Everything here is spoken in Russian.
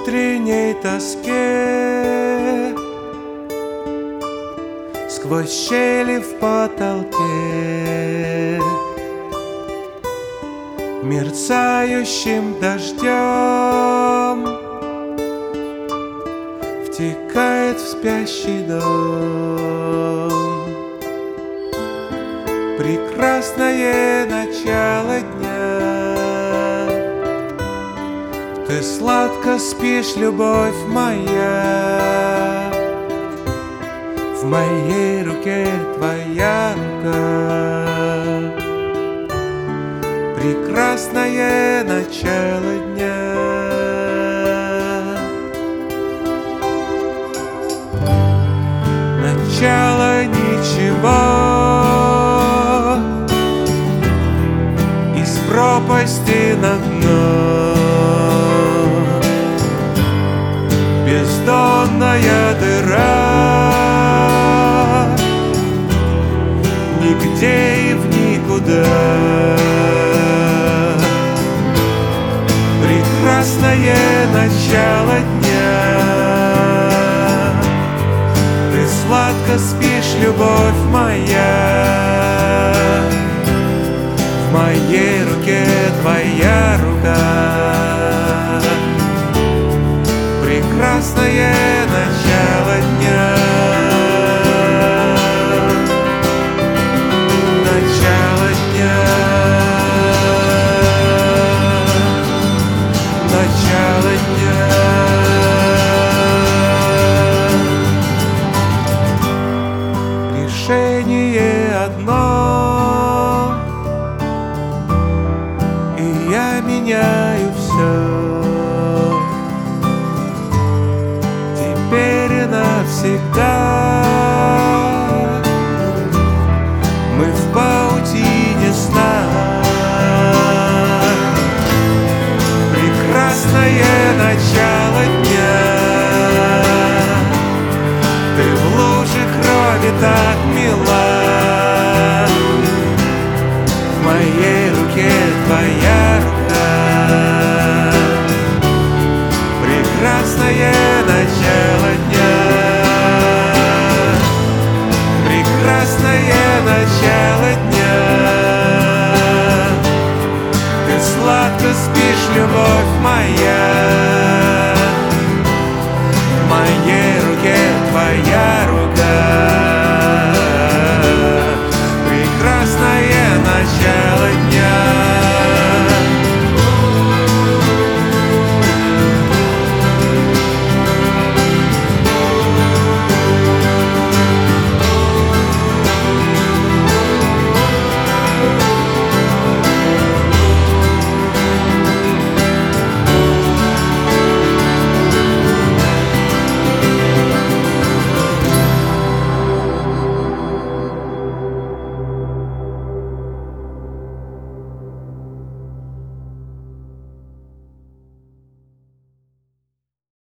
утренней тоске, сквозь щели в потолке, мерцающим дождем втекает в спящий дом. Прекрасное начало дня, ты сладко спишь, любовь моя. В моей руке твоя рука. Прекрасное начало дня. Начало ничего, из пропасти на дно, бездонная дыра, нигде и в никуда. Прекрасное начало дня, ты сладко спишь, любовь моя. В моей руке твоя рука. Прекрасное начало дня. Начало дня. Начало дня. Решение одно, и я меняю все. Теперь и навсегда мы в паутине сна. Прекрасное начало дня, ты в луже крови так